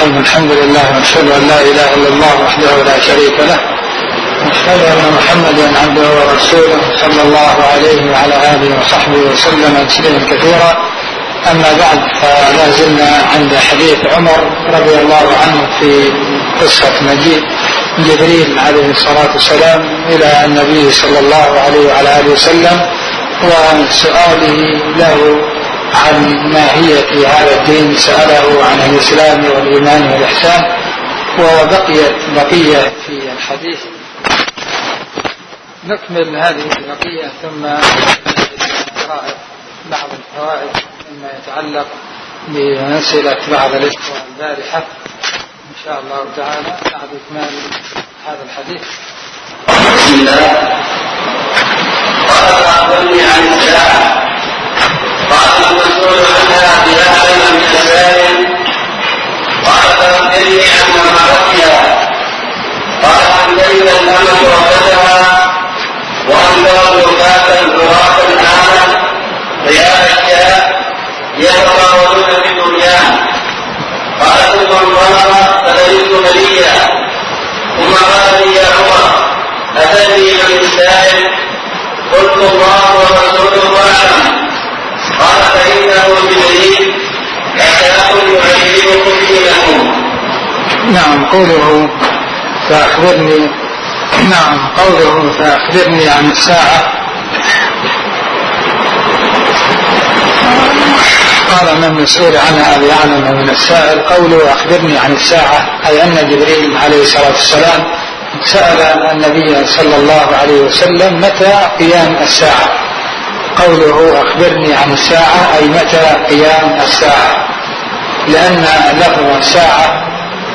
الرحيم. الحمد لله واشهد ان لا اله الا الله وحده لا شريك له، واشهد ان محمدا عبده ورسوله صلى الله عليه وعلى اله وصحبه وسلم تسليما كثيرا. اما بعد، فلا زلنا عند حديث عمر رضي الله عنه في قصة مجيء جبريل عليه الصلاة والسلام إلى النبي صلى الله عليه وعلى آله وسلم وسؤاله له عن ماهية هذا الدين، سأله عن الإسلام والإيمان والإحسان. وبقيت بقية في الحديث، نكمل هذه البقية ثم قراءة بعض الفوائد مما يتعلق بأسئلة بعض الإخوة البارحة إن شاء الله تعالى بعد إكمال هذا الحديث. بسم الله. قال أخبرني عن الساعة. قال المسؤول عنها بأعلم من السائل. قال فأخبرني عن مرحلتها. قال عن بين الأمل وفتها وأن الرفاة الغراف الآن رياض الشاء يتطاولون في البنيان. قال ثم انطلق فلبثت مليا ثم قال لي يا عمر أتدري من السائل؟ قلت الله ورسوله أعلم. قال فإنه جبريل أتاكم يعلمكم دينكم. نعم، قوله فأخبرني عن الساعة. قال من مسؤول عنها بأعلم من السائل. قوله أخبرني عن الساعة أي أن جبريل عليه الصلاة والسلام سأل النبي صلى الله عليه وسلم متى قيام الساعة. قوله أخبرني عن الساعة أي متى قيام الساعة، لأن لفظ الساعة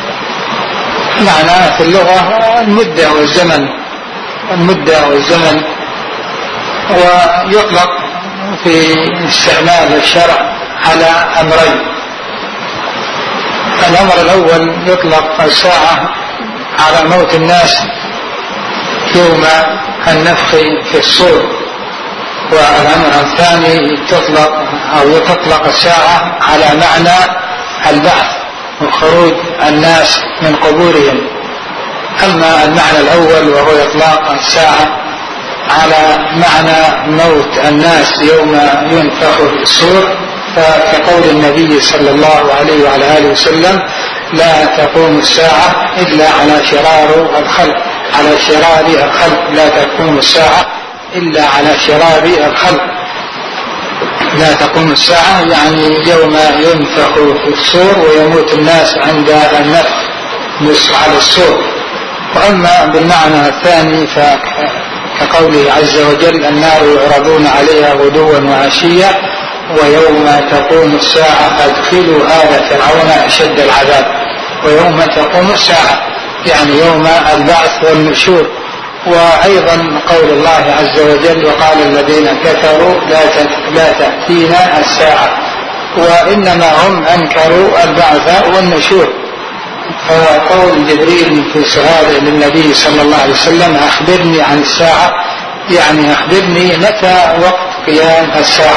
معناه في اللغة المدة والزمن، ويطلق في استعمال الشرع على أمرين. الأمر الأول يطلق الساعة على موت الناس يوم النفخ في الصور، والأمر الثاني تطلق الساعة على معنى البعث وخروج الناس من قبورهم. أما المعنى الأول وهو إطلاق الساعة على معنى موت الناس يوم ينفخ في الصور، فكقول النبي صلى الله عليه وعلى آله وسلم لا تقوم الساعة إلا على شرار الخلق. لا تقوم الساعة إلا على شرار الخلق. لا تقوم الساعة يعني يوم ينفخ في الصور ويموت الناس عند النفخ على الصور. وأما بالمعنى الثاني فكقوله عز وجل النار يعرضون عليها غدوا وعشيا ويوم تقوم الساعة أدخلوا آل فرعون أشد العذاب. ويوم تقوم الساعة يعني يوم البعث والنشور. وأيضا قول الله عز وجل وقال الذين كفروا لا تأتينا الساعة، وإنما هم أنكروا البعث والنشور. فقول جبريل في سؤاله للنبي صلى الله عليه وسلم أخبرني عن الساعة يعني أخبرني متى وقت قيام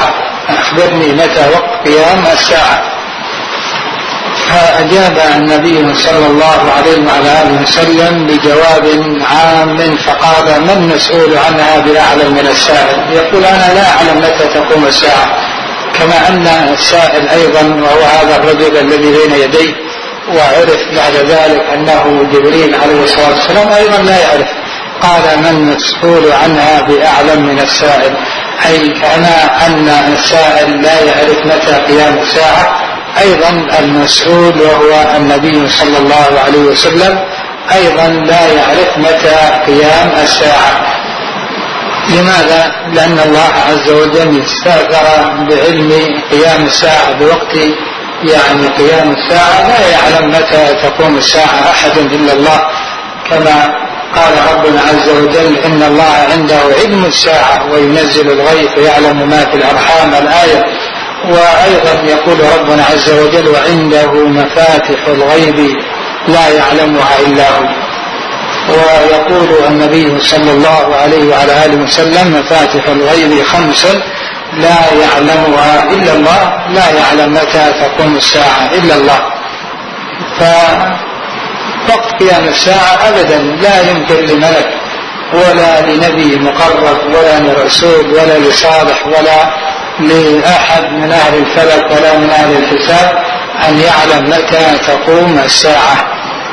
الساعة. فأجاب النبي صلى الله عليه وعلى آله وسلم بجواب عام فقال من مسؤول عنها بأعلم من السائل؟ يقول أنا لا أعلم متى تقوم الساعة، كما أن السائل أيضا وهو هذا الرجل الذي بين يديه وعرف بعد ذلك أنه جبريل عليه الصلاة والسلام أيضا لا يعرف. قال من مسؤول عنها بأعلم من السائل، أي كما أن السائل لا يعرف متى قيام الساعة، أيضا المسؤول وهو النبي صلى الله عليه وسلم أيضا لا يعرف متى قيام الساعة. لماذا؟ لأن الله عز وجل استأثر بعلم قيام الساعة بوقت يعني قيام الساعة. لا يعلم متى تقوم الساعة أحد إلا الله، كما قال ربنا عز وجل إن الله عنده علم الساعة وينزل الغيث ويعلم ما في الأرحام الآية. وأيضا يقول ربنا عز وجل وعنده مفاتح الغيب لا يعلمها إلا هو. ويقول النبي صلى الله عليه وعلى آله وسلم مفاتح الغيب 5 لا يعلمها إلا الله، لا يعلم متى تقوم الساعة إلا الله. فوقت قيام الساعة أبدا لا يمكن لملك ولا لنبي مقرب ولا لرسول ولا لصالح ولا لأحد من أهل الفلك ولا من أهل الحساب أن يعلم متى تقوم الساعة.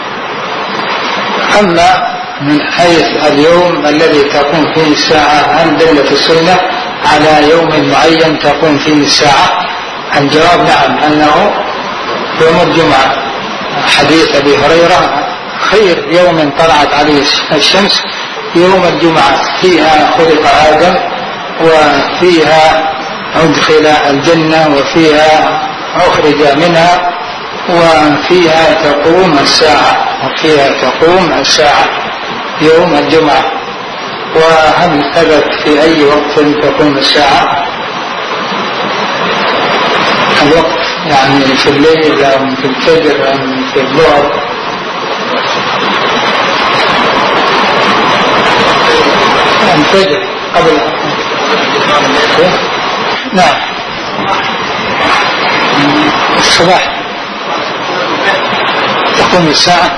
أما من حيث اليوم الذي تقوم فيه الساعة هل دلت السنة على يوم معين تقوم فيه الساعة؟ الجواب نعم، أنه يوم الجمعة. حديث أبي هريرة خير يوم طلعت عليه الشمس يوم الجمعة، فيها خلق آدم وفيها أدخل الجنة وفيها أخرج منها وفيها تقوم الساعة يوم الجمعة. وهل ثبت في أي وقت تقوم الساعة؟ الوقت يعني في الليل أو في الفجر أو في الظهر؟ الفجر قبل نعم الصباح تقوم الساعة.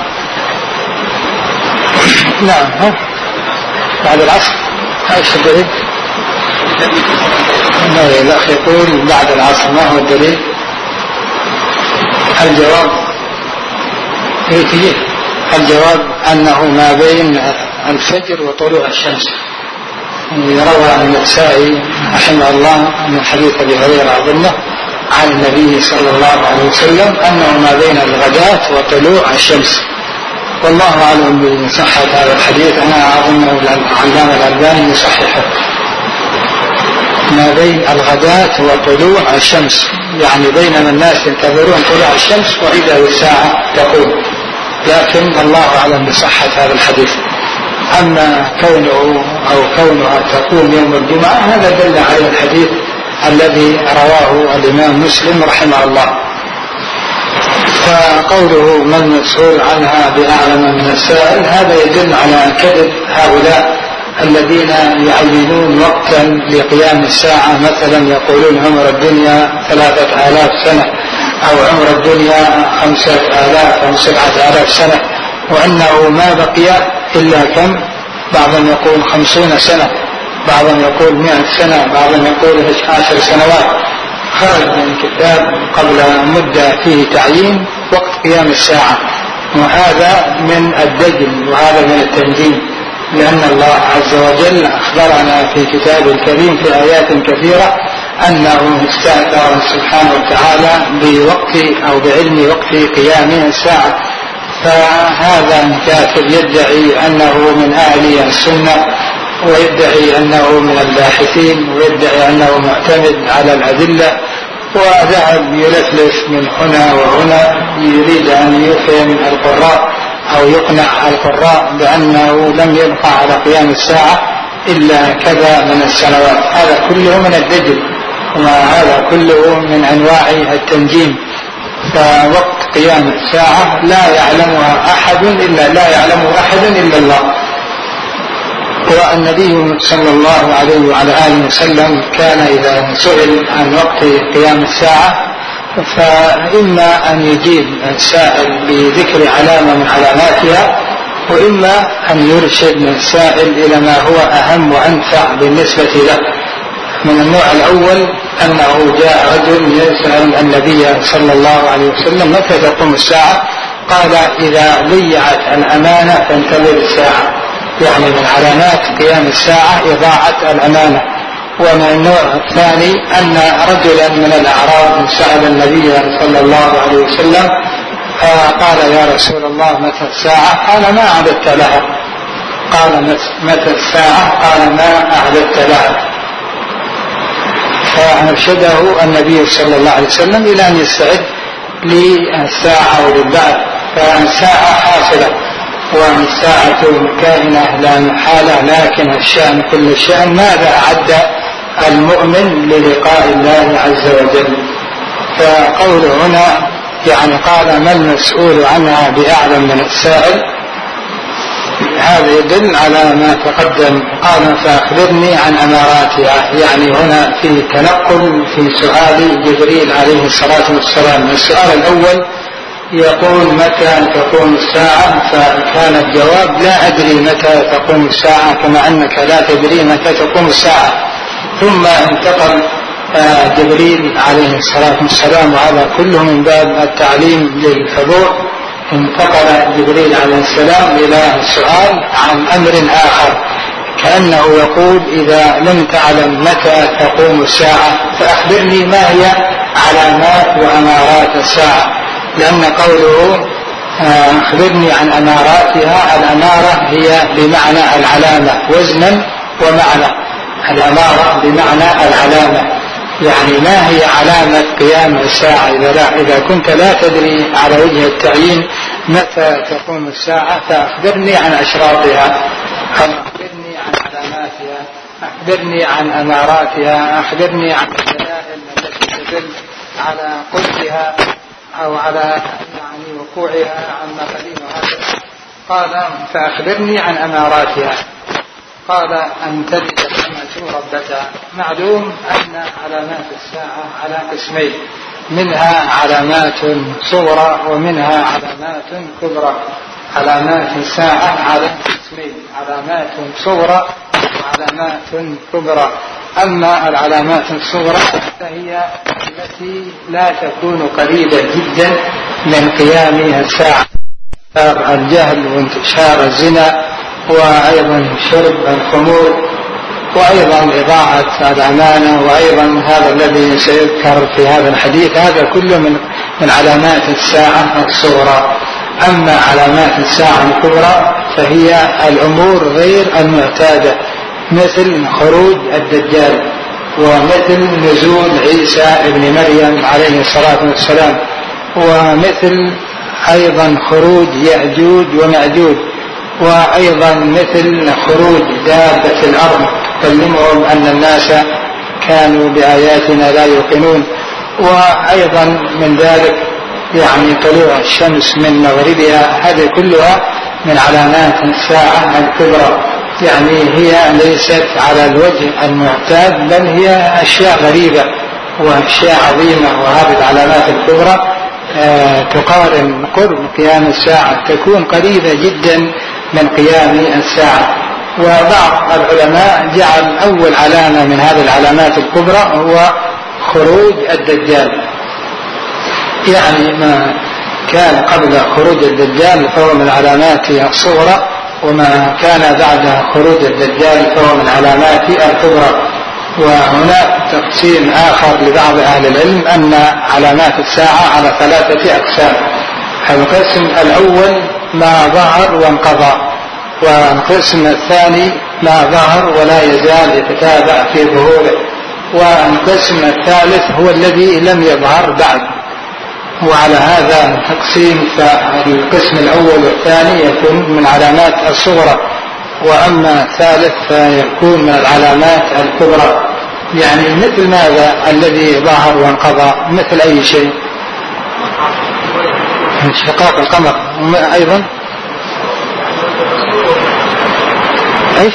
نعم بعد العصر. ايش الدليل؟ الأخ يقول بعد العصر، ما هو الدليل؟ الجواب أنه ما بين الفجر وطلوع الشمس. روى النسائي رحمه الله من حديث أبي هريرة أظنه عن النبي صلى الله عليه وسلم أنه ما بين الغداة وطلوع الشمس. والله أعلم بصحة هذا الحديث، أنا أظنه العلامة الألباني يصححه. ما بين الغداة وطلوع الشمس، يعني بينما الناس ينتظرون طلوع الشمس وإذا الساعة تقوم، لكن الله أعلم بصحة هذا الحديث. أما كونها تقوم يوم الجمعة هذا دل على الحديث الذي رواه الإمام مسلم رحمه الله. فقوله ما المسؤول عنها بأعلم من السائل هذا يدل على كذب هؤلاء الذين يعينون وقتا لقيام الساعة، مثلا يقولون عمر الدنيا 3000 سنة أو عمر الدنيا 5000 أو 7000 سنة، وأنه ما بقي إلا كم؟ بعضهم يقول 50 سنة، بعضهم يقول 100 سنة، بعضهم يقول 10 سنوات. خرج من كتاب قبل مدة فيه تعيين وقت قيام الساعة، وهذا من الدجل وهذا من التنجيم، لأن الله عز وجل أخبرنا في كتاب الكريم في آيات كثيرة أنه استأثر سبحانه وتعالى بوقت أو بعلم وقت قيام الساعة. فهذا كافر يدعي أنه من أهل السنة ويدعي أنه من الباحثين ويدعي أنه معتمد على الأدلة، وذهب يلفلف من هنا وهنا يريد أن يفهم القراء أو يقنع القراء بأنه لم يبقى على قيام الساعة إلا كذا من السنوات. هذا كله من الدجل وهذا كله من أنواع التنجيم. فوقت قيام الساعة لا يعلمه أحد إلا الله. والنبي صلى الله عليه وعلى آله وسلم كان إذا سئل عن وقت قيام الساعة فإما أن يجيب السائل بذكر علامة من علاماتها، وإما أن يرشد السائل إلى ما هو أهم وأنفع بالنسبة له. من النوع الأول أنه جاء رجل يسأل النبي صلى الله عليه وسلم متى تقوم الساعة؟ قال إذا ضيعت الأمانة فانتظر الساعة، يعني من علامات قيام الساعة إضاعة الأمانة. ومن النوع الثاني أن رجلا من الأعراب سأل النبي صلى الله عليه وسلم قال يا رسول الله متى الساعة؟ قال ما أعددت لها. قال متى الساعة؟ قال ما أعددت لها. فأرشده النبي صلى الله عليه وسلم إلى أن يستعد للساعة وللبعث. فالساعة حاصلة والساعة كائنة لا محالة، لكن الشأن كل الشأن ماذا أعد المؤمن للقاء الله عز وجل. فقوله هنا يعني قال ما المسؤول عنها بأعلم من السائل، هذا يدل على ما تقدم. قال فأخبرني عن أماراتها، يعني هنا في تنقل في سؤال جبريل عليه الصلاة والسلام. السؤال الأول يقول متى تقوم الساعة، فكان الجواب لا أدري متى تقوم الساعة كما أنك لا تدري متى تقوم الساعة. ثم انتقل جبريل عليه الصلاة والسلام، وهذا كله من باب التعليم للحضور، انتقل جبريل عليه السلام إلى السؤال عن أمر آخر، كأنه يقول إذا لم تعلم متى تقوم الساعة فأخبرني ما هي علامات وأمارات الساعة، لأن قوله أخبرني عن أماراتها، الأمارة هي بمعنى العلامة وزنا ومعنى، الأمارة بمعنى العلامة، يعني ما هي علامة قيام الساعة إذا كنت لا تدري على وجه التعيين متى تقوم الساعة فأخبرني عن أشراطها، أخبرني عن علاماتها، أخبرني عن أماراتها، أخبرني عن الدلائل التي تدل على قربها أو على يعني وقوعها عما قديمها. قال فأخبرني عن أماراتها، قال أن تجد الأمة ربتها. معلوم أن علامات الساعة على قسمين، منها علامات صغرى ومنها علامات كبرى. علامات الساعة على قسمين، علامات صغرى وعلامات كبرى. أما العلامات الصغرى فهي التي لا تكون قريبة جدا من قيام الساعة، الجهل وانتشار الزنا، وأيضا شرب الخمور، وأيضا إضاعة الأمانة، وأيضا هذا الذي سيذكر في هذا الحديث، هذا كله من علامات الساعة الصغرى. أما علامات الساعة الكبرى فهي الأمور غير المعتادة، مثل خروج الدجال، ومثل نزول عيسى ابن مريم عليه الصلاة والسلام، ومثل أيضا خروج يأجوج ومأجوج، وأيضا مثل خروج دابة الأرض تكلمهم أن الناس كانوا بآياتنا لا يوقنون. وأيضا من ذلك يعني طلوع الشمس من مغربها، هذه كلها من علامات الساعة الكبرى، يعني هي ليست على الوجه المعتاد، بل هي أشياء غريبة وأشياء عظيمة. وهذه العلامات الكبرى تقارن قرب قيام الساعة، تكون قريبة جدا من قيام الساعة. وبعض العلماء جعل أول علامة من هذه العلامات الكبرى هو خروج الدجال، يعني ما كان قبل خروج الدجال فهو من العلامات الصغرى، وما كان بعد خروج الدجال فهو من علامات الكبرى. وهناك تقسيم آخر لبعض أهل العلم أن علامات الساعة على 3 أقسام. القسم الأول ما ظهر وانقضى، والقسم الثاني ما ظهر ولا يزال يتتابع في ظهوره، والقسم الثالث هو الذي لم يظهر بعد. وعلى هذا التقسيم فالقسم الأول والثاني يكون من علامات الصغرى، وأما الثالث فيكون من العلامات الكبرى. يعني مثل ماذا الذي ظهر وانقضى؟ مثل أي شيء، انشقاق القمر، أيضا ايش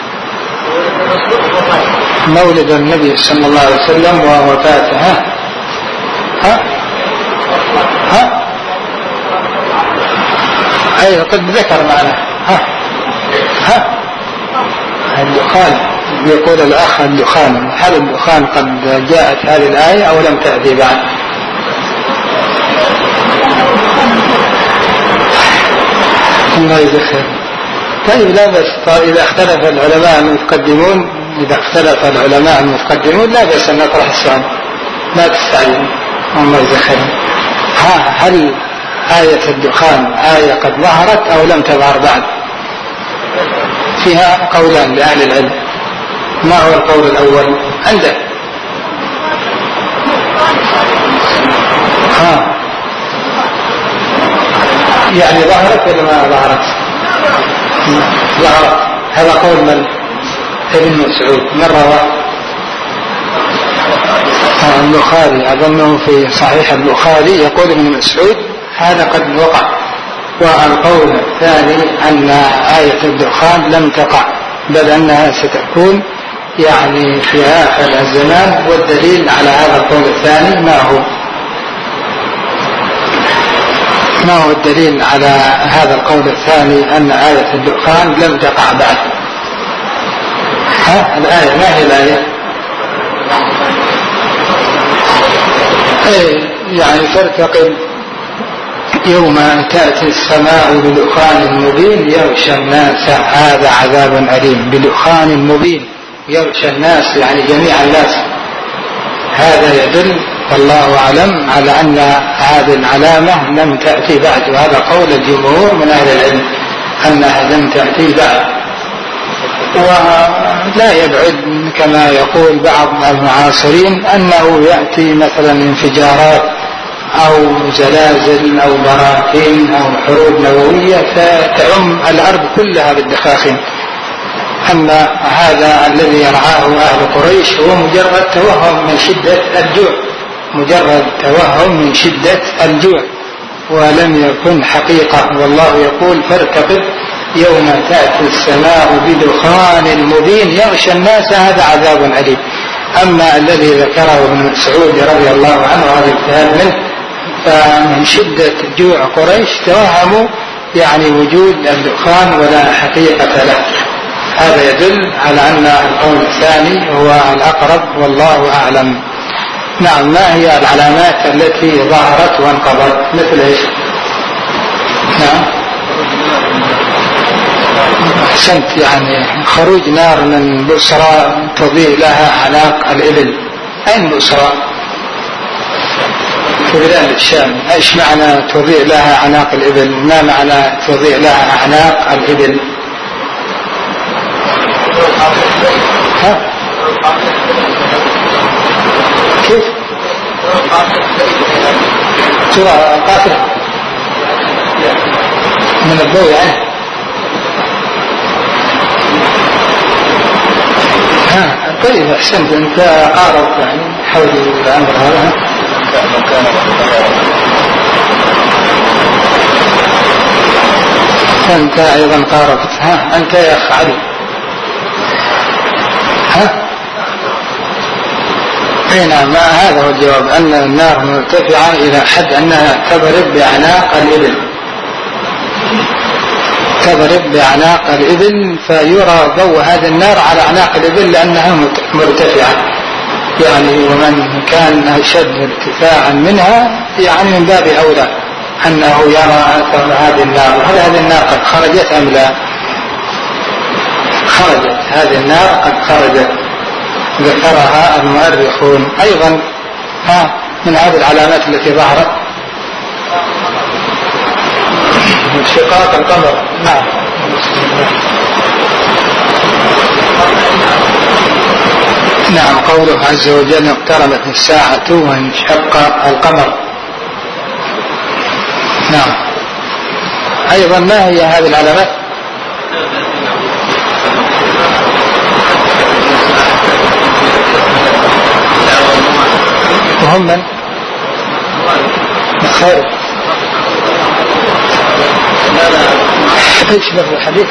مولد النبي صلى الله عليه وسلم ووفاته. أي قد ذكر معنا. الدخان، يقول الأخ الدخان، هل الدخان قد جاءت هذه الآية أو لم تأتي بعد؟ الله يذكر. طيب لا بس، إذا اختلف العلماء المتقدمون، لا بس أن نطرح السؤال، لا تستعجل. الله يذكر. هل آية الدخان آية قد ظهرت أو لم تظهر بعد؟ فيها قولان لأهل العلم. ما هو القول الأول عندك؟ يعني ظهرت ولا ما ظهرت؟ ظهرت. هذا قول من؟ ابن مسعود. من رواه؟ البخاري، أظنه في صحيح البخاري، يقول ابن مسعود هذا قد وقع. والقول الثاني أن آية الدخان لم تقع، بل أنها ستكون يعني في آخر الزمان. والدليل على هذا القول الثاني ما هو؟ ما هو الدليل على هذا القول الثاني أن آية الدخان لم تقع بعد؟ الآية ما هي الآية؟ يعني فارتقب يوم تأتي السماء بدخان مبين يغشى الناس هذا عذاب أليم. بدخان مبين يغشى الناس يعني جميع الناس. هذا يدل والله أعلم على أن هذه العلامة لم تأتي بعد، وهذا قول الجمهور من أهل العلم أنها لم تأتي بعد. ولا يبعد كما يقول بعض المعاصرين أنه يأتي مثلا انفجارات أو زلازل أو براكين أو حروب نووية فتعم الأرض كلها بالدخاخين. أما هذا الذي يرعاه أهل قريش هو مجرد توهم من شدة الجوع، مجرد توهم من شدة الجوع ولم يكن حقيقة. والله يقول فارتقب يوم تأتي السماء بدخان مبين يغشى الناس هذا عذاب أليم. أما الذي ذكره ابن مسعود رضي الله عنه هذا اجتهاد منه، فمن شدة جوع قريش توهموا يعني وجود الدخان ولا حقيقة له. هذا يدل على أن القول الثاني هو الأقرب والله أعلم. نعم. ما هي العلامات التي ظهرت وانقضت؟ مثل ايش؟ نعم أحسنت. يعني خروج نار من بصرى تضيء لها أعناق الإبل. أين بصرى؟ في بلاد الشام. ايش معنى تضيء لها أعناق الإبل؟ ما معنى تضيء لها أعناق الإبل؟ كيف؟ ترى القاتل من الضوء يعني. طيب أحسنت. أنت قارب يعني حول الأمر هذا. أنت أيضا قاربت. أنت يا أخ علي. نعم. ما هذا هو الجواب، أن النار مرتفعة إلى حد أنها تضرب بأعناق الإبل، تضرب بأعناق الإبل فيرى ضوء هذه النار على أعناق الإبل لأنها مرتفعة يعني. ومن كان أشد ارتفاعا منها يعني من باب أولى أنه يرى أثر هذه النار. هل هذه النار قد خرجت أم لا؟ خرجت. هذه النار قد خرجت، ذكرها المؤرخون. أيضا من هذه العلامات التي ظهرت انشقاق القمر. نعم. نعم. قوله عز وجل اقتربت الساعة وانشق القمر. نعم. أيضا ما هي هذه العلامات؟ وهم من خير. ايش لفظ الحديث؟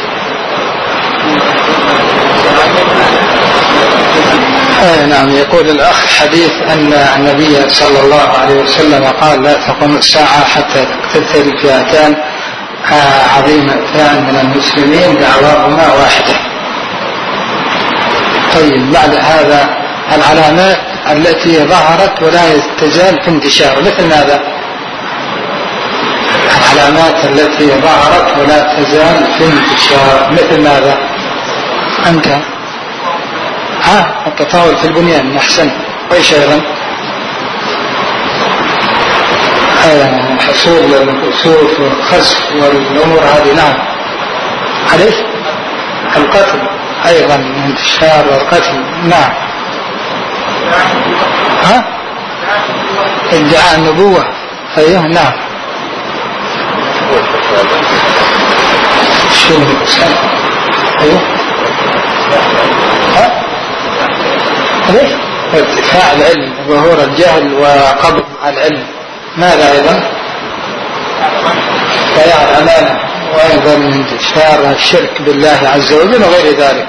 نعم. يقول الأخ حديث أن النبي صلى الله عليه وسلم قال لا تقوم الساعة حتى تقتتل فئتان عظيمتان من المسلمين دعواهما واحدة. طيب بعد هذا العلامات التي ظهرت ولا تزال في انتشار مثل ماذا؟ العلامات التي ظهرت ولا تزال في انتشار مثل ماذا؟ أنت التطاول في البنيان. أحسن. وإيش أيضا؟ حصول الكسوف والخسف والأمور هذه. نعم. عليك القتل أيضا، انتشار القتل. نعم. ادعاء النبوة. أيوه. نعم. شو أيوه. ليش؟ ارتفاع العلم، ظهور الجهل وقبض العلم. ماذا أيضا؟ ضياع الأمانة، وأيضا انتشار الشرك بالله عز وجل وغير ذلك.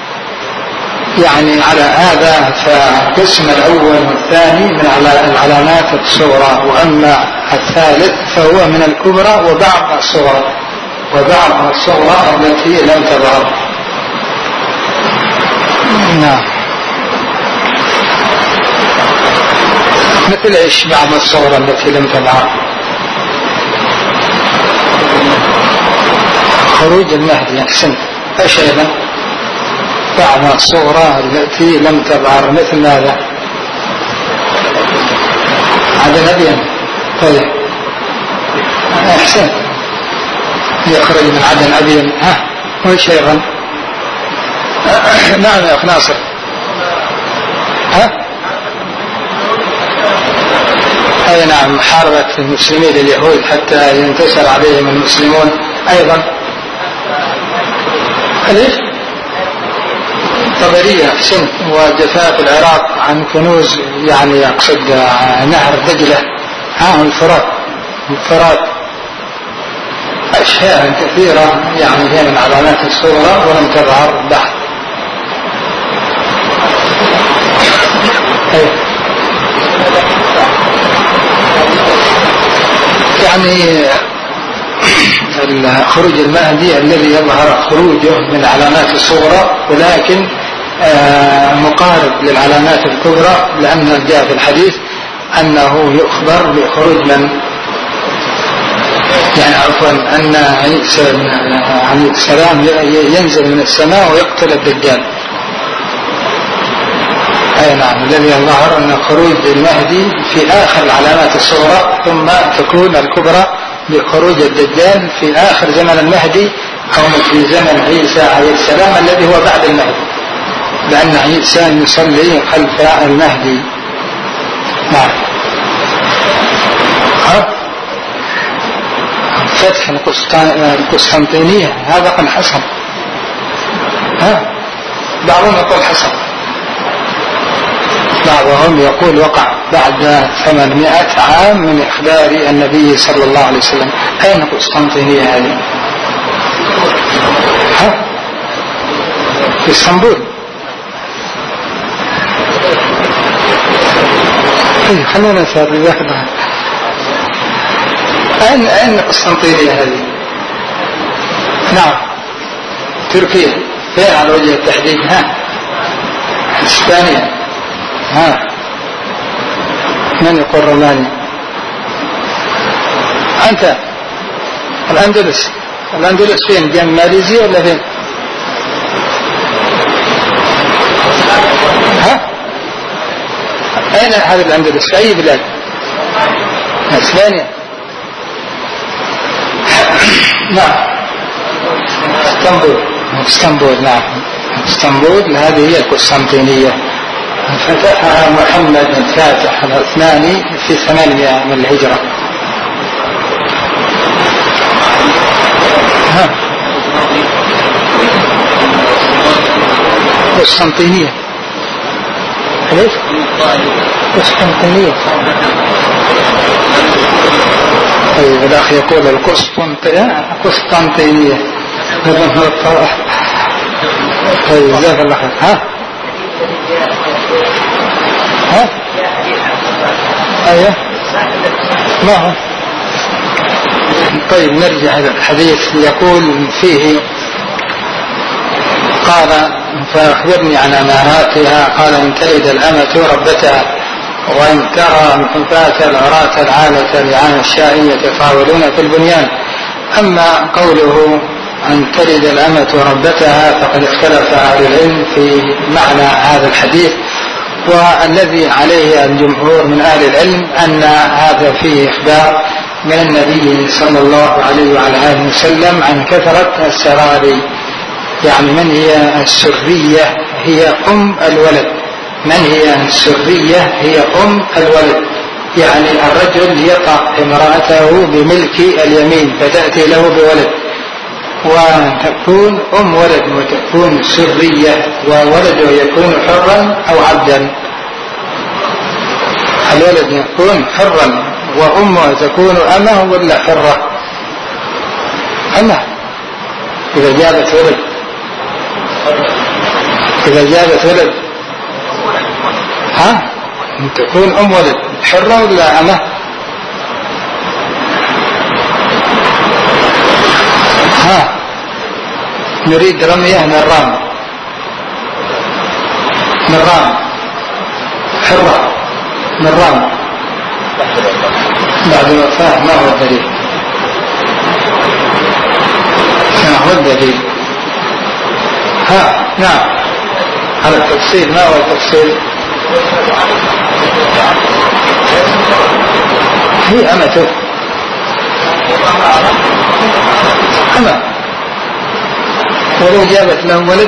يعني على هذا فالقسم الأول والثاني من العلامات الصغرى، وأما الثالث فهو من الكبرى وبعض الصغرى التي لم تظهر. نعم. مثل ايش بعض الصغرى التي لم تظهر؟ خروج المهدي. أحسنت. ايش ايضا؟ بعض الصغرى التي لم تظهر مثل ماذا؟ عدن أبين. طيب أحسنت. يخرج من عدن أبين. وإيش أيضا؟ نعم يا أخ ناصر. أي نعم. محاربة المسلمين اليهود حتى ينتصر عليهم المسلمون. أيضا ليش؟ طبرية. أحسنت. وجفاف العراق عن كنوز، يعني أقصد نهر دجلة. الفرات. أشياء كثيرة يعني هي من علامات الصغرى ولم تظهر بعد. يعني خروج المهدي الذي يظهر خروجه من علامات الصغرى، ولكن مقارب للعلامات الكبرى، لأن جاء في الحديث أنه يخبر بخروج من أن عيسى عليه السلام ينزل من السماء ويقتل الدجال. أي نعم. الذي يظهر أن خروج المهدي في آخر العلامات الصغرى، ثم تكون الكبرى بخروج الدجال في آخر زمن المهدي أو في زمن عيسى عليه السلام الذي هو بعد المهدي، لأن عيسى يصلي خلف المهدي. نعم. فتح القسطنطينية هذا قد حصل. بعضهم يقول حصل، بعضهم يقول وقع بعد 800 عام من إخبار النبي صلى الله عليه وسلم. أين القسطنطينية هذه؟ في اسطنبول. خلونا نسأل ذاك. أين القسطنطينية هذه؟ نعم. تركيا. فين على وجه التحديد؟ إسبانيا. من يقول رومانيا؟ أنت. الأندلس فين؟ جنب ماليزيا ولا فين؟ أين هذا الأندلس؟ في أي بلاد؟ إسبانيا. نعم. اسطنبول. نعم. اسطنبول هذه هي القسطنطينية. فتحها محمد الفاتح العثماني في 800 من الهجرة. قسطنطينية. ليش؟ قسطنطينية. طيب الأخ يقول القسطنطينية. طيب جزاك الله خير. أيه ما هو. طيب نرجع إلى الحديث. يقول فيه قال فأخبرني عن أماراتها. قال إن تلد الأمة ربتها، وإن ترى الحفاة العراة العالة الرعان الشاء يتطاولون في البنيان. أما قوله أن تلد الأمة ربتها فقد اختلف أهل العلم في معنى هذا الحديث، والذي عليه الجمهور من أهل العلم أن هذا فيه إخبار من النبي صلى الله عليه وعلى آله وسلم عن كثرة السراري. يعني من هي السرية؟ هي أم الولد. من هي السرية؟ هي أم الولد. يعني الرجل يقع امرأته بملك اليمين فتأتي له بولد، وتكون أم ولد وتكون سرية، وولده يكون حرا أو عبدا. الولد يكون حرا وأمه تكون أمه ولا حرة؟ أمه إذا جابت ولد. إذا جابت ولد تكون أم ولد حرة ولا أمه؟ نريد رمية من رام حرة من رام بعد الوفاة. ما هو الدليل؟ نعم على التفصيل. ما هو التفصيل؟ هي أمته ولو جابت لهم ولد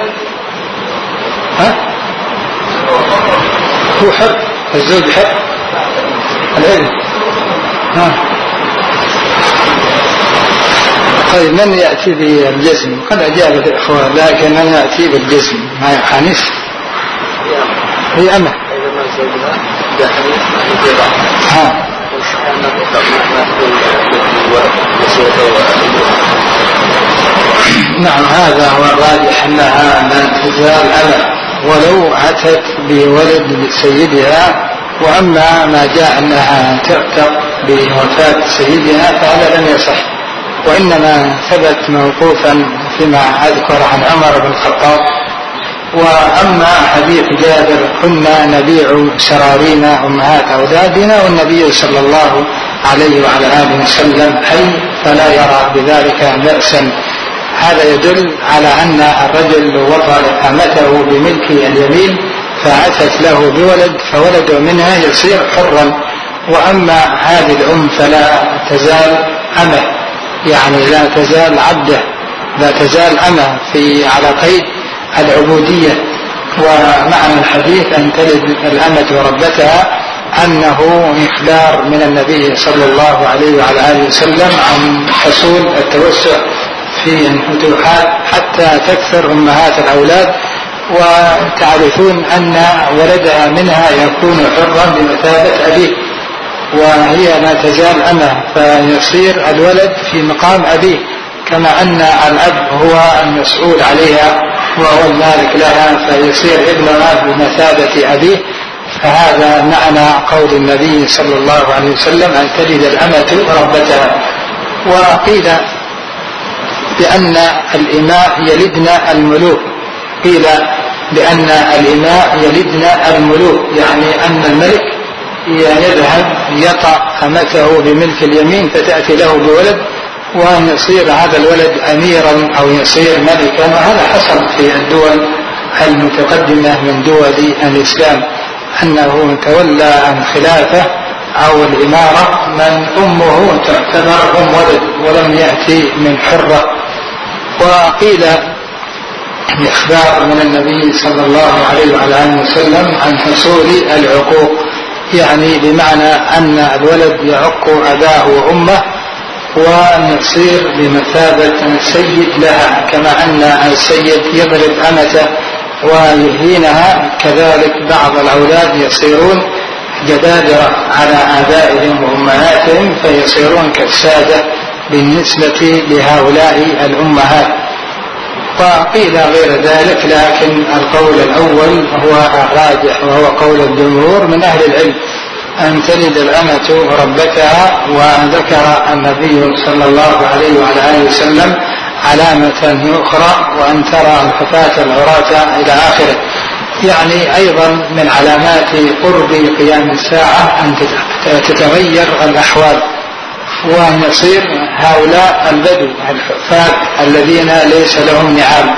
هو حر، الزوج حر العلم. طيب من يأتي بالجزم؟ قد أجاب الإخوة، لكن من يأتي بالجزم ما يحانس؟ هي أمه. نعم هذا هو الراجح، أنها لا تزال أمه ولو أتت بولد سيدها. وأما ما جاء أنها تعتق بوفاة سيدها فهذا لم يصح، وإنما ثبت موقوفا فيما أذكر عن عمر بن الخطاب. وأما حديث جابر كنا نبيع سرارينا أمهات أولادنا والنبي صلى الله عليه وعلى آله وسلم حي فلا يرى بذلك بأسا، هذا يدل على أن الرجل وطأ أمته بملك اليمين فأتت له بولد فولد منها يصير حرا. وأما هذه الأم فلا تزال أمه، يعني لا تزال عبده، لا تزال أمه على قيد العبودية. ومعنى الحديث أن تلد الأمة ربتها أنه إخبار من النبي صلى الله عليه وعلى آله وسلم عن حصول التوسع في الفتوحات حتى تكثر أمهات الأولاد. وتعرفون أن ولدها منها يكون حرا بمثابة أبيه، وهي لا تزال أمه فيصير الولد في مقام أبيه، كما أن الأب هو المسؤول عليها وهو المالك لها فيصير ابنها بمثابة أبيه. فهذا معنى قول النبي صلى الله عليه وسلم أن تلد الأمة ربتها. وقيل بأن الإماء يلدن الملوك، قيل بأن الإماء يلدن الملوك، يعني أن الملك يذهب يطأ أمته بملك اليمين فتأتي له بولد وأن يصير هذا الولد أميرا أو يصير ملكا. وهذا حصل في الدول المتقدمة من دول الإسلام، أنه تولى الخلافة أو الإمارة من أمه تعتبر أم ولد ولم يأتي من حرة. وقيل بإخبار من النبي صلى الله عليه وعلى آله وسلم عن حصول العقوق، يعني بمعنى أن الولد يعق أباه وأمه وأن يصير بمثابة سيد لها، كما أن السيد يضرب أمته ويهينها، كذلك بعض الأولاد يصيرون جبابرة على آبائهم وأمهاتهم فيصيرون كالسادة بالنسبة لهؤلاء الأمهات. وقيل غير ذلك، لكن القول الأول هو الراجح وهو قول الجمهور من أهل العلم أن تلد الأمة ربتها. وذكر النبي صلى الله عليه وعلى آله وسلم علامة أخرى وأن ترى الحفاة العراة إلى آخره، يعني أيضا من علامات قرب قيام الساعة أن تتغير الأحوال وأن يصير هؤلاء البدو الحفاة الذين ليس لهم نعام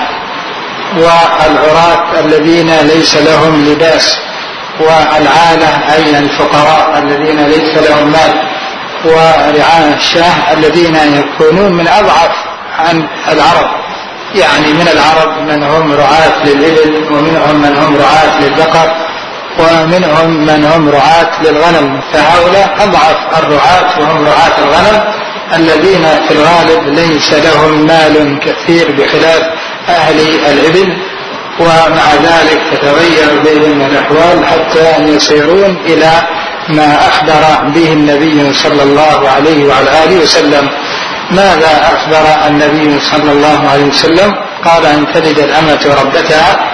والعراة الذين ليس لهم لباس والعالة أي الفقراء الذين ليس لهم مال ورعاة الشاه الذين يكونون من أضعف عن العرب، يعني من العرب من هم رعاة للإبل ومنهم من هم رعاة للبقر ومنهم من هم رعاة للغنم، فهؤلاء أضعف الرعاة وهم رعاة الغنم الذين في الغالب ليس لهم مال كثير بخلاف أهل الإبل. ومع ذلك تتغير بهم الأحوال حتى يصيرون إلى ما أخبر به النبي صلى الله عليه وعلى آله وسلم. ماذا أخبر النبي صلى الله عليه وسلم؟ قال أن تلد الأمة ربتها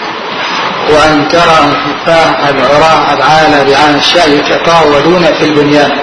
وأن ترى الحفاة العراة العالة رعاء الشاة يتطاولون في البنيان.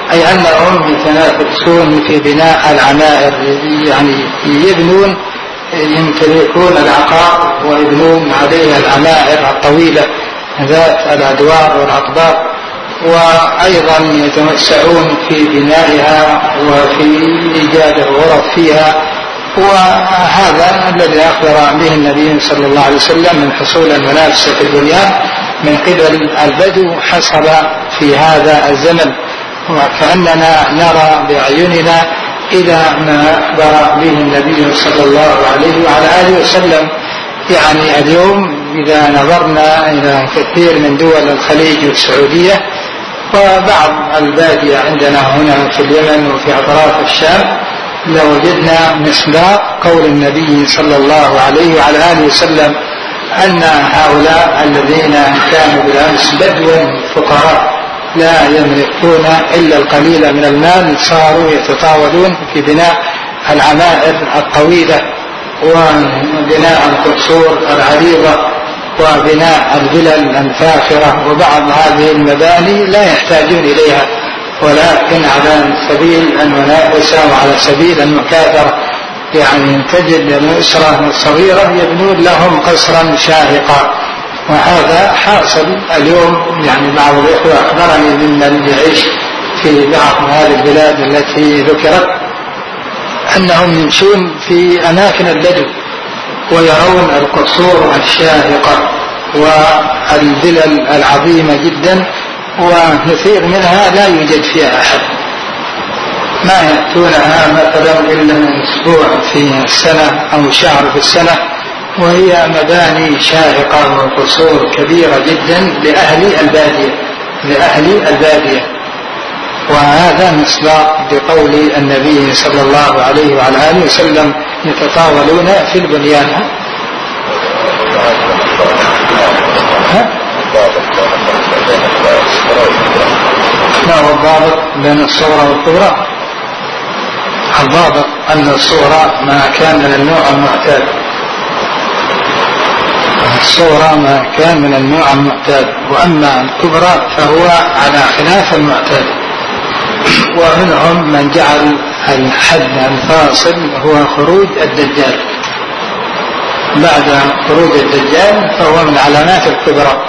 أي أنهم يتنافسون في بناء العمائر، يعني يبنون، يمتلكون العقار ويبنون عليها العمائر الطويلة ذات الأدوار والأطباق، وأيضا يتوسعون في بنائها وفي إيجاد الغرف فيها. وهذا الذي أخبر به النبي صلى الله عليه وسلم من حصول المنافسة في البنيان من قبل البدو حصل في هذا الزمن، وكأننا نرى بأعيننا إلى ما أخبر به النبي صلى الله عليه وعلى آله وسلم. يعني اليوم إذا نظرنا إلى كثير من دول الخليج والسعودية وبعض البادية عندنا هنا في اليمن وفي أطراف الشام، لوجدنا مصداق قول النبي صلى الله عليه وعلى آله وسلم أن هؤلاء الذين كانوا بالأمس بدوا فقراء لا يملكون إلا القليل من المال صاروا يتطاولون في بناء العمائر الطويلة وبناء القصور العريضة وبناء الفلل الفاخرة. وبعض هذه المباني لا يحتاجون إليها، ولكن على سبيل المنافسة وعلى سبيل المكاثرة، يعني تجد الأسرة الصغيرة يبنون لهم قصرا شاهقا. وهذا حاصل اليوم. يعني بعض الإخوة أخبرني ممن يعيش في بعض هذه البلاد التي ذكرت أنهم يمشون في أماكن البدو ويرون القصور الشاهقة والفلل العظيمة جدا، وكثير منها لا يوجد فيها أحد، ما يأتونها مثلا إلا أسبوع في السنة أو شهر في السنة، وهي مباني شاهقة وقصور كبيرة جدا لأهل البادية. وهذا مصداق بقول النبي صلى الله عليه وعلى آله وسلم يتطاولون في البنيان. ما هو الضابط بين الصغرى والكبرى؟ الضابط أن الصغرى ما كان من النوع المعتاد، الصغرى ما كان من النوع المعتاد، وأما الكبرى فهو على خلاف المعتاد. ومنهم من جعل الحد الفاصل هو خروج الدجال، بعد خروج الدجال فهو من علامات الكبرى.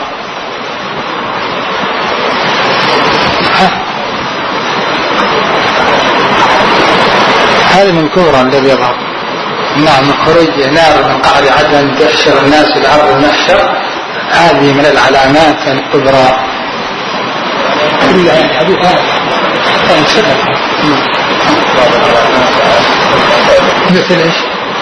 هذا من كبرى الذي يظهر. نعم، خروج نار من قعر عدن تحشر الناس إلى أرض المحشر، هذه من العلامات الكبرى. كلها حديث مثل ايش؟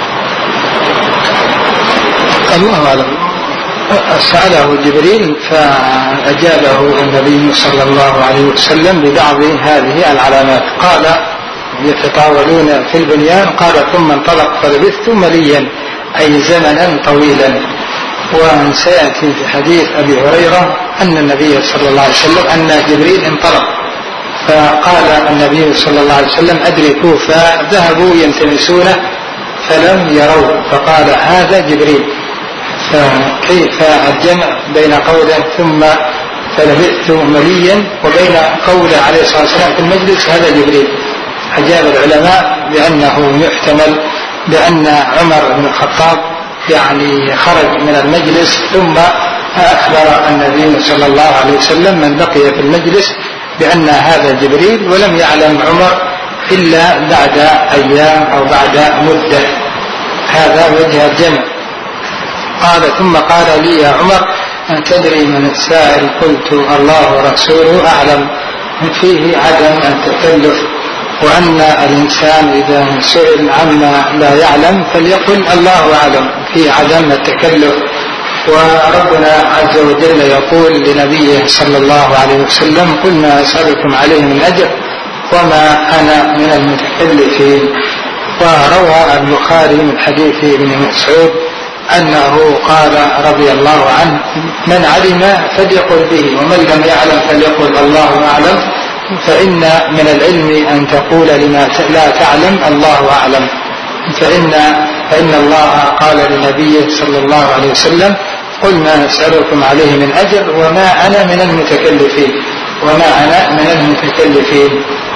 الله أعلم. سأله جبريل فأجابه النبي صلى الله عليه وسلم ببعض هذه العلامات. قال يتطاولون في البنيان، قال ثم انطلق فلبثت مليا أي زمنا طويلا. وسيأتي في حديث أبي هريرة أن النبي صلى الله عليه وسلم أن جبريل انطلق فقال النبي صلى الله عليه وسلم أدركوا، فذهبوا يلتمسونه فلم يروا، فقال هذا جبريل. فكيف الجمع بين قوله ثم فلبثت مليا وبين قوله عليه الصلاة والسلام في المجلس هذا جبريل؟ أجاب العلماء بأنه يحتمل بأن عمر بن الخطاب يعني خرج من المجلس ثم أخبر النبي صلى الله عليه وسلم من بقي في المجلس بأن هذا جبريل، ولم يعلم عمر إلا بعد أيام أو بعد مدة. هذا وجه الجمع. قال ثم قال لي يا عمر أن تدري من السائل؟ قلت الله ورسوله أعلم. فيه عدم التكلف، وأن الإنسان إذا سئل عما لا يعلم فليقل الله أعلم، في عدم التكلف. وربنا عز وجل يقول لنبيه صلى الله عليه وسلم قل ما أسألكم عليه من أجر وما أنا من المتكلفين. وروى البخاري من حديث ابن مسعود أنه قال رضي الله عنه من علم فليقل به ومن لم يعلم فليقل الله أعلم، فإن من العلم أن تقول لما لا تعلم الله أعلم. فإن الله قال لنبيه صلى الله عليه وسلم قل ما أسألكم عليه من أجر وما أنا من المتكلفين.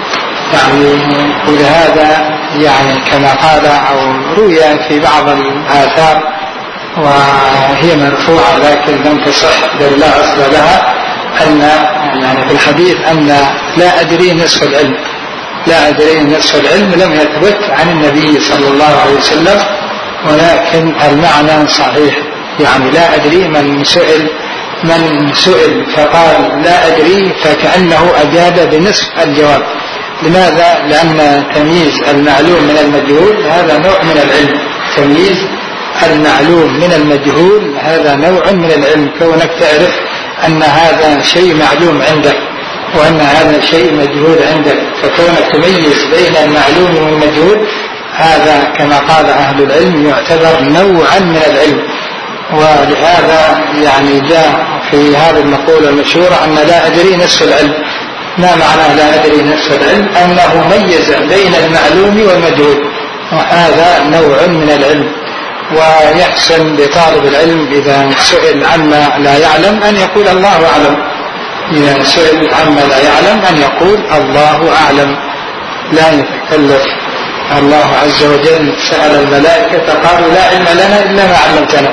يعني ولهذا يعني كما قال أو روي في بعض الآثار وهي مرفوعة لكن لم تصح بل لا أصل لها أن يعني في الحديث أن لا أدري نصف العلم، لا أدري نصف العلم لم يثبت عن النبي صلى الله عليه وسلم، ولكن المعنى صحيح. يعني لا أدري من سئل فقال لا أدري فكأنه أجاب بنصف الجواب. لماذا؟ لأن تمييز المعلوم من المجهول هذا نوع من العلم، تمييز المعلوم من المجهول هذا نوع من العلم، كونك تعرف أن هذا شيء معلوم عندك وأن هذا شيء مجهول عندك، فكونك تميز بين المعلوم والمجهول هذا كما قال أهل العلم يعتبر نوعا من العلم. ولهذا يعني جاء في هذه المقولة المشهورة أن لا أدري نصف العلم. ما معنى لا أدري نصف العلم؟ أنه ميز بين المعلوم والمجهول، وهذا نوع من العلم. ويحسن لطالب العلم إذا سئل عما لا يعلم أن يقول الله أعلم، إذا سئل عما لا يعلم أن يقول الله أعلم، لا يتكلف. الله عز وجل سأل الملائكة قالوا لا علم لنا إلا ما علمتنا.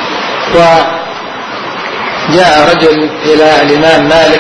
وجاء رجل إلى الإمام مالك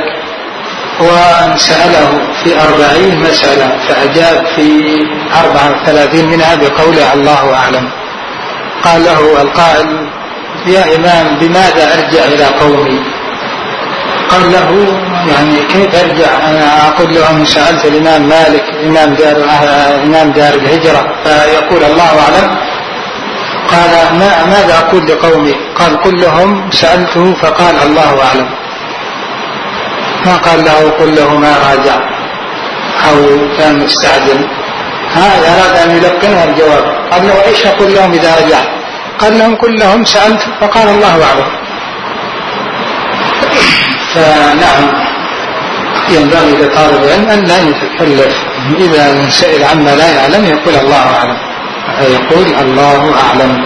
وسأله في 40 مسألة فأجاب في 34 منها بقوله الله أعلم. قال له القائل يا إمام بماذا أرجع إلى قومي؟ قال له يعني كيف أرجع؟ أنا أقول لهم سألت الإمام مالك إمام دار الهجرة فيقول الله أعلم. قال ماذا أقول لقومي؟ قال كلهم سألته فقال الله أعلم. ما قال له قل له ما راجع أو كان مستعجل، هذا أراد أن يلقنه الجواب. قال له إيش أقول لهم إذا رجع؟ قال لهم كلهم سألت فقال الله أعلم. فنعم ينبغي لطالب العلم أن لا يتكلف، إذا سئل عما لا يعلم يقول الله أعلم، يقول الله أعلم.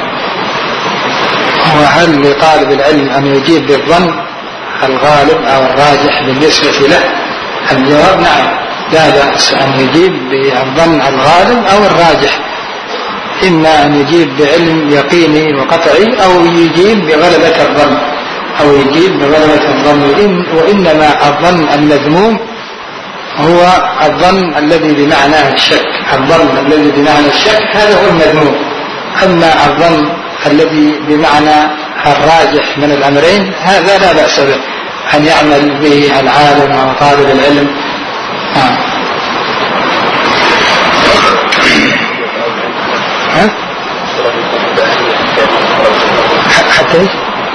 وهل لطالب العلم أن يجيب بالظن الغالب أو الراجح بالنسبة له؟ الجواب نعم، لا بأس أن يجيب بالظن الغالب أو الراجح، إما أن يجيب بعلم يقيني وقطعي أو يجيب بغلبة الظن وإنما الظن المذموم هو الظن الذي بمعنى الشك، الظن الذي بمعنى الشك هذا هو المذموم. أما الظن الذي بمعنى الراجح من الأمرين هذا لا بأس به أن يعمل به العالم أو طالب العلم. حتى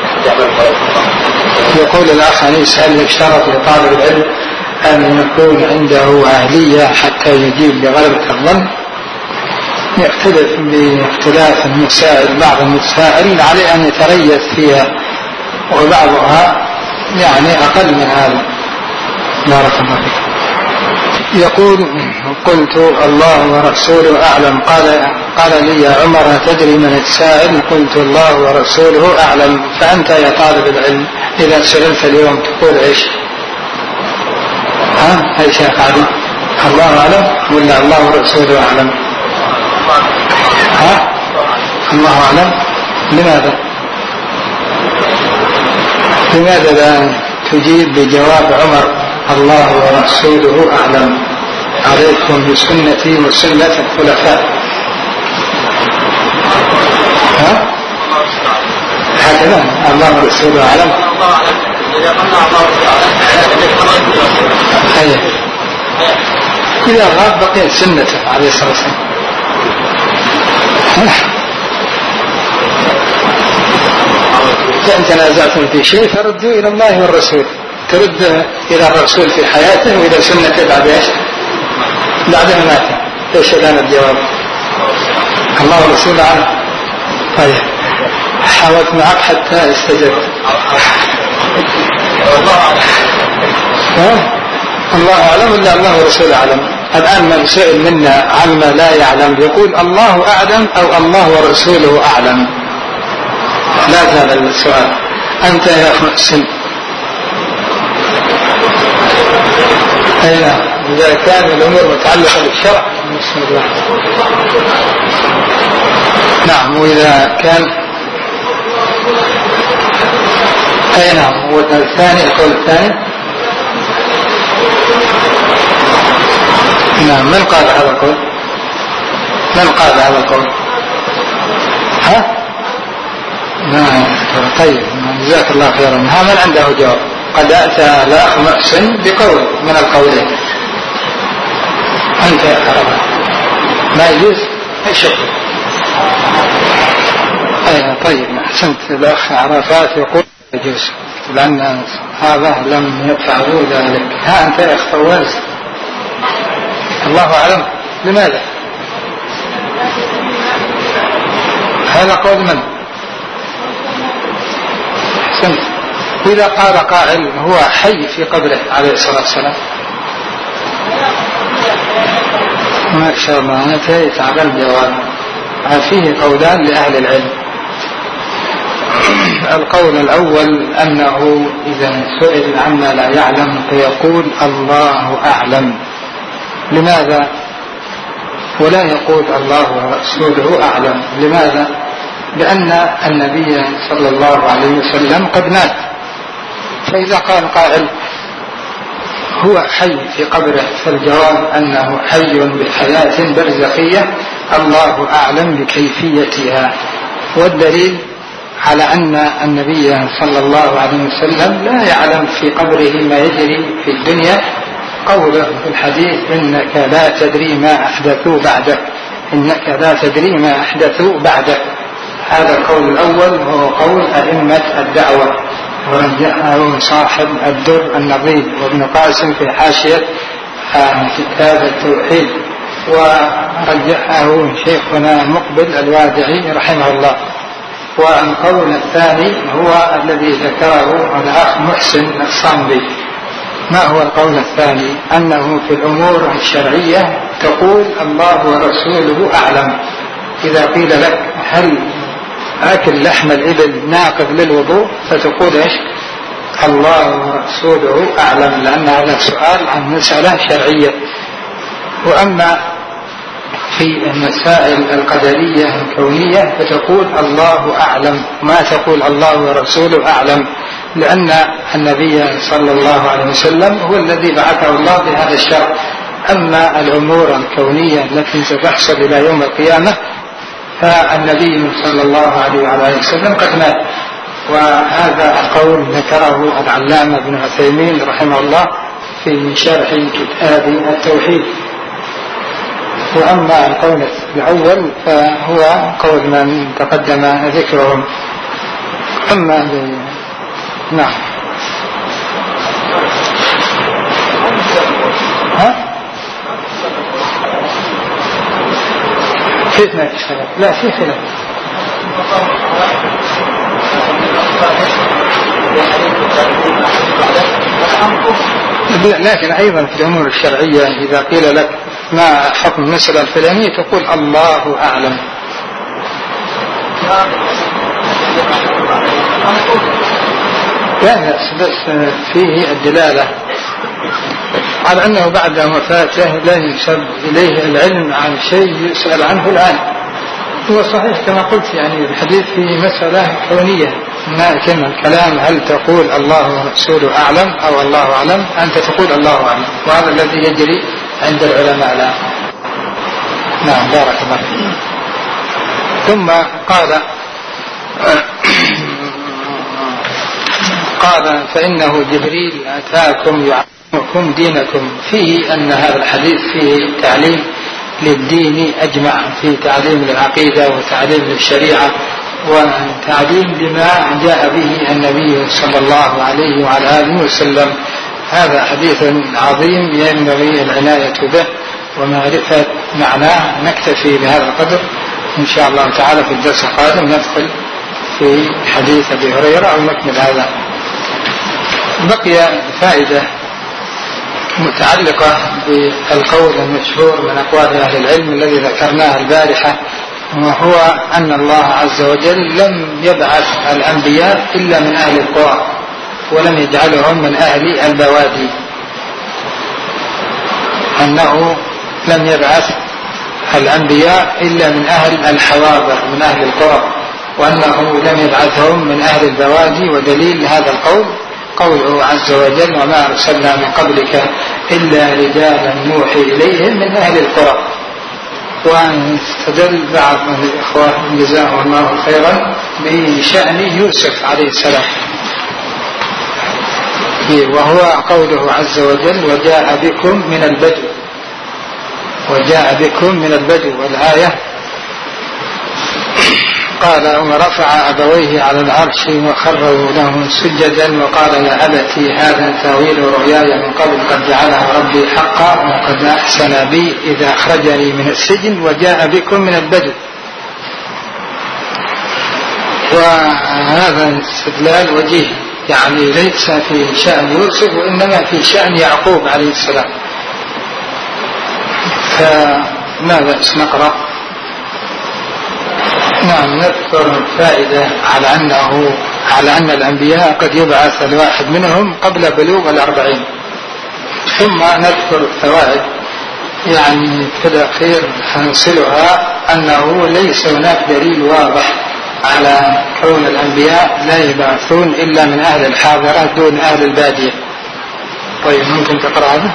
يقول الأخ أنيس هل يشترط لطالب العلم أن يكون عنده أهلية حتى يجيب بغلبة الظن؟ يختلف باختلاف المسائل، بعض المسائل عليه أن يتريث فيها وبعضها يعني أقل من هذا. بارك الله فيك. يقول قلت الله ورسوله أعلم. قال لي يا عمر تدري من السائل؟ قلت الله ورسوله أعلم. فأنت يا طالب العلم إذا سئلت اليوم تقول إيش؟ أي شيء قاعد الله أعلم ولا الله ورسوله أعلم؟ الله أعلم. لماذا لا تجيب بجواب عمر الله ورسوله أعلم؟ عليكم بسنتي وسنة الخلفاء. هكذا الله ورسوله أعلم. إذا غاب بقيت سنته عليه الصلاة والسلام. فإن تنازعتم في شيء فردوا إلى الله والرسول، ترد إلى الرسول في حياته وإلى سنته بعد إيش؟ بعد مماته. إيش الآن الجواب؟ الله ورسوله أعلم. طيب حاولت معك حتى استجبت. الله أعلم ولا الله ورسوله أعلم؟ الآن من سئل منا عما لا يعلم يقول الله أعلم أو الله ورسوله أعلم. لا هذا السؤال. أنت يا أخ محسن أين إذا كان الأمور متعلقة بالشرع بسم الله. نعم. وإذا كان أي نعم. والثاني القول الثاني نعم. من قال هذا القول؟ من قال هذا القول؟ ها؟ نعم. طيب جزاك الله خيرا. ها من عنده جواب؟ قد أتى الأخ محسن بقول من القولين. أنت أرى ما يجوز الشكر. طيب أحسنت. الأخ عرفات يقول يجوز لأن هذا لم يفعلوا ذلك. ها أنت يا أخ فواز الله أعلم لماذا؟ هذا قول من؟ أحسنت. إذا قال قائل هو حي في قبره عليه الصلاة والسلام ما شاء الله أنا تعبان الجواب. فيه قولان لأهل العلم. القول الأول أنه إذا سئل عما لا يعلم فيقول الله أعلم. لماذا؟ ولا يقول الله ورسوله أعلم. لماذا؟ لأن النبي صلى الله عليه وسلم قد مات. فإذا قال قائل هو حي في قبره فالجواب أنه حي بحياة برزخية الله أعلم بكيفيتها. والدليل على أن النبي صلى الله عليه وسلم لا يعلم في قبره ما يجري في الدنيا. قوله في الحديث إنك لا تدري ما أحدثوا بعدك. إنك لا تدري ما أحدثوا بعدك. هذا القول الأول هو قول أئمة الدعوة ورجحه صاحب الدر النظيف وابن قاسم في حاشية كتاب التوحيد ورجحه شيخنا مقبل الوادعي رحمه الله. والقول الثاني هو الذي ذكره الأخ محسن الصامبي. ما هو القول الثاني؟ أنه في الأمور الشرعية تقول الله ورسوله أعلم. إذا قيل لك هل أكل لحم الإبل ناقض للوضوء فتقول إيش؟ الله ورسوله أعلم لأن هذا السؤال عن مسألة شرعية. وأما في المسائل القدرية الكونية فتقول الله أعلم ما تقول الله ورسوله أعلم لأن النبي صلى الله عليه وسلم هو الذي بعثه الله بهذا الشرع. أما الأمور الكونية التي ستحصل إلى يوم القيامة فالنبي صلى الله عليه وسلم قد مات. وهذا القول ذكره العلامة ابن عثيمين رحمه الله في شرح كتاب التوحيد. وأما القول الأول فهو قول من تقدم ذكرهم. أما نعم كيف ما في خلاف؟ لا في خلاف. لكن أيضا في الأمور الشرعية إذا قيل لك ما حكم المسألة الفلانية تقول الله أعلم. لا بس فيه الدلالة على أنه بعد وفاته لا ينسب إليه العلم عن شيء يسأل عنه الآن. هو صحيح كما قلت يعني الحديث في مسألة كونية لكن الكلام هل تقول الله ورسوله أعلم أو الله أعلم. أنت تقول الله أعلم وهذا الذي يجري عند العلماء الآن. نعم بارك الله فيك. ثم قال فإنه جبريل أتاكم يعلمكم دينكم. فيه أن هذا الحديث فيه تعليم للدين أجمع، فيه تعليم للعقيدة وتعليم للشريعة وتعليم لما جاء به النبي صلى الله عليه وعلى آله وسلم. هذا حديث عظيم ينبغي العناية به ومعرفة معناه. نكتفي بهذا القدر إن شاء الله تعالى. في الدرس القادم ندخل في حديث أبي هريرة أو نكمل هذا. بقي فائدة متعلقة بالقول المشهور من أقوال أهل العلم الذي ذكرناه البارحة، وهو أن الله عز وجل لم يبعث الأنبياء إلا من أهل القرى ولم يجعلهم من أهل البوادي. أنه لم يبعث الأنبياء إلا من أهل الحواضر من أهل القرى، وأنه لم يبعثهم من أهل البوادي. ودليل هذا القول قوله عز وجل: وما أرسلنا من قبلك إلا رجالا نوحي إليهم من أهل القرى. واستدل بعض من الإخوة جزاهم الله خيرا بشأن يوسف عليه السلام، وهو قوله عز وجل: وجاء بكم من البدو. وجاء بكم من البدو. والآية قال: ورفع أبويه على العرش وخروا له سجدا وقال: يا أبتي هذا تأويل رؤياي من قبل قد جعلها ربي حقا وقد أحسن بي إذا أخرجني من السجن وجاء بكم من البدو. وهذا الاستدلال وجيه، يعني ليس في شأن يوسف وإنما في شأن يعقوب عليه السلام. فماذا نقرأ؟ نعم، نذكر فائدة على أن الأنبياء قد يبعث الواحد منهم قبل بلوغ 40. ثم نذكر الفوائد، يعني في الأخير حنصلها أنه ليس هناك دليل واضح على كون الأنبياء لا يبعثون إلا من أهل الحاضرة دون أهل البادية. طيب، ممكن تقرأ هذا؟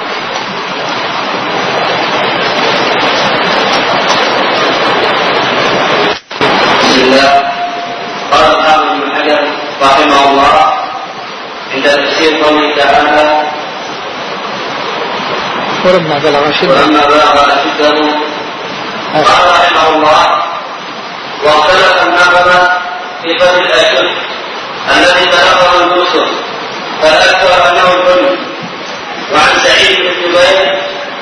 بسم الله. قال الحافظ ابن حجر رحمه الله عند تفسير قوله تعالى: ولما بلغ أشده قال رحمه الله: واختلف النظر في فضل الأشد الذي بلغه الرسل، فالأكثر أنه الحلم. وعن سعيد بن جبير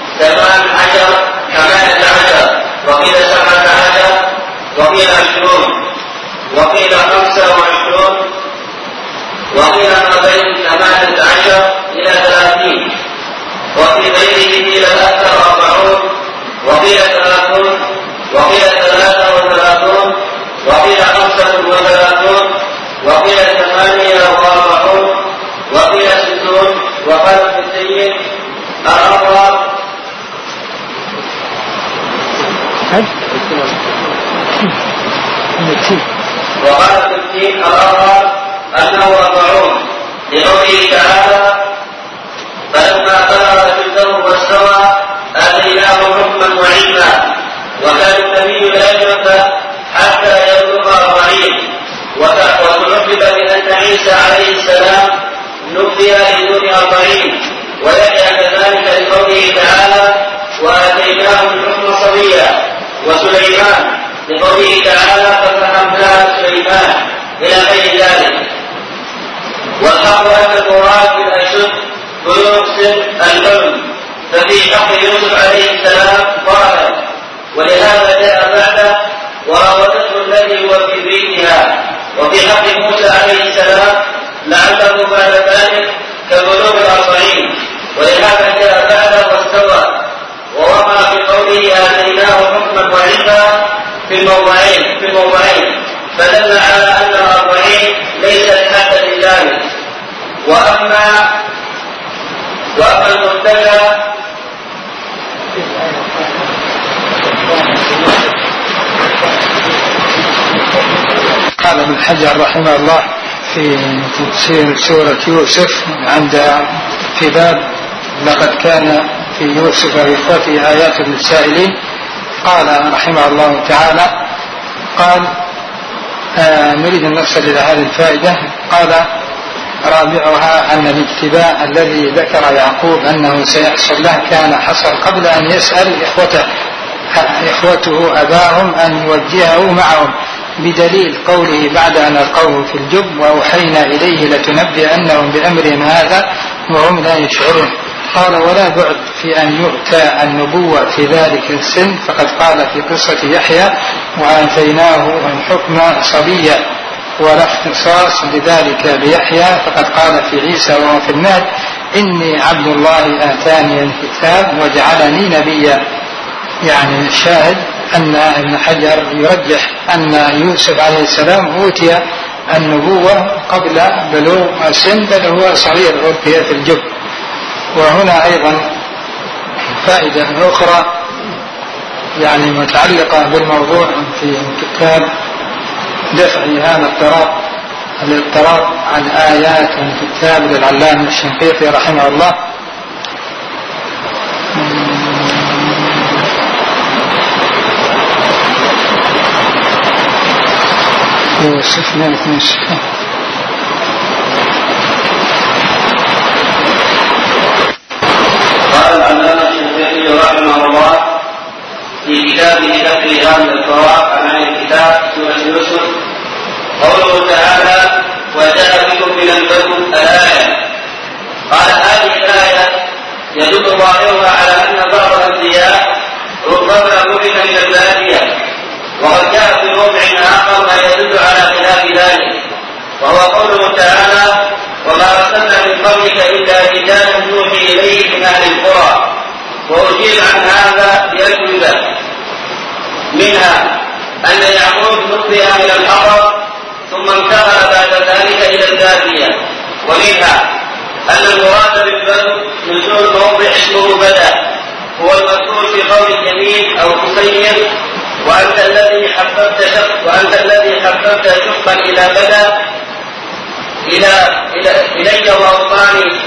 18 وقيل 17 وقيل 20 وقيل 25 وقيل ما بين 18 إلى 30 وفي غيره قيل الأكثر 40 وقيل 30 وقيل 33 وقيل 35 وقيل 48 وقيل 60 وقال ابن السيد الأمر وقال ابن السيد الأمر أنه 40 لقوله تعالى: فلما بلغ أشده واستوى آتيناه حكما وعلما. وكان النبي لا يمت حتى يبلغ 40. وتعقب بأن عيسى عليه السلام نبي لدون 40. ويحيى كذلك لقوله تعالى: وآتيناه الحكم صبيا. وسليمان لقوله تعالى: ففهمناها سليمان إلى غير ذلك. والحق أن المراد بالأشد بلوغ سن الحلم، ففي حق يوسف عليه السلام ضربا، ولهذا جاء بعده وراودته الذي هو في بيتها. وفي حق موسى عليه السلام لعله بعد ذلك كبلوغ 40، ولهذا جاء بعده واستوى. ووقع في قوله آتيناه حكما وعلما في الموضعين، فدل على أن 40 ليست حتى لذلك. وأما المرتجى قال ابن حجر رحمه الله في تفسير سورة يوسف في باب لقد كان في يوسف وإخوته آيات للسائلين، قال رحمه الله تعالى: قال نريد أن نصل إلى هذه الفائدة. قال: رابعها أن الاجتباء الذي ذكر يعقوب أنه سيحصل له كان حصل قبل أن يسأل إخوته أباهم أن يوجهه معهم، بدليل قوله بعد أن ألقوه في الجب: وأوحينا إليه لتنبئنهم بأمرهم هذا وهم لا يشعرون. قال: ولا بعد في أن يؤتى النبوة في ذلك السن، فقد قال في قصة يحيى: وآتيناه الحكم صبيا. ولا اختصاص بذلك بيحيى، فقد قال في عيسى وهو في المهد: إني عبد الله آتاني الكتاب وجعلني نبيا. يعني الشاهد أن ابن حجر يرجح أن يوسف عليه السلام أوتي النبوة قبل بلوغ السن، بل هو صغير ألقي في الجب. وهنا أيضا فائدة أخرى يعني متعلقة بالموضوع في كتاب دفع هذا الاضطراب عن آيات من كتاب للعلامة الشنقيطي رحمه الله. قال العلامة الشنقيطي رحمه الله في كتابه دفع هذا الاضطراب عن الكتاب سورة يوسف قوله تعالى وجاء بكم من البدو الآية. قال هذه الآية يدل ظاهرها على أن بعض الأنبياء ربما بعث إلى البادية، وقد جاء في موضع آخر ما يدل على خلاف ذلك، وهو قوله تعالى وما أرسلنا من قبلك إلا رجالا نوحي إليه من أهل القرى. وأجيب عن هذا بأجوبة، منها أن يعقوب نقي من الحضر ثم انتقل بعد ذلك إلى البادية، ومنها أن المراد بالبدو نزول موضع اسمه بدا هو المذكور في قول اليمين أو تسير وأنت الذي حببت شقا إلى بدا إلي وأوطاني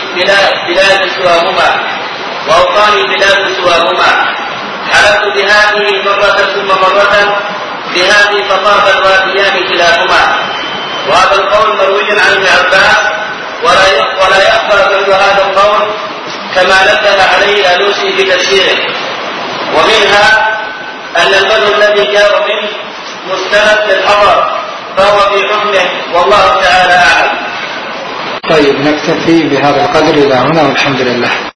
بلاد سواهما حلفت بهذه مرة ثم مرة بهذه فطاف الواديان كلاهما. وهذا القول مروي عن ابن عباس ولا يخفى مثل هذا القول كما نبه عليه الألوسي في تفسيره. ومنها أن البدو الذي جاء منه مستند للحضر فهو في حكمه والله تعالى أعلم. طيب نكتفي بهذا القدر إلى هنا والحمد لله.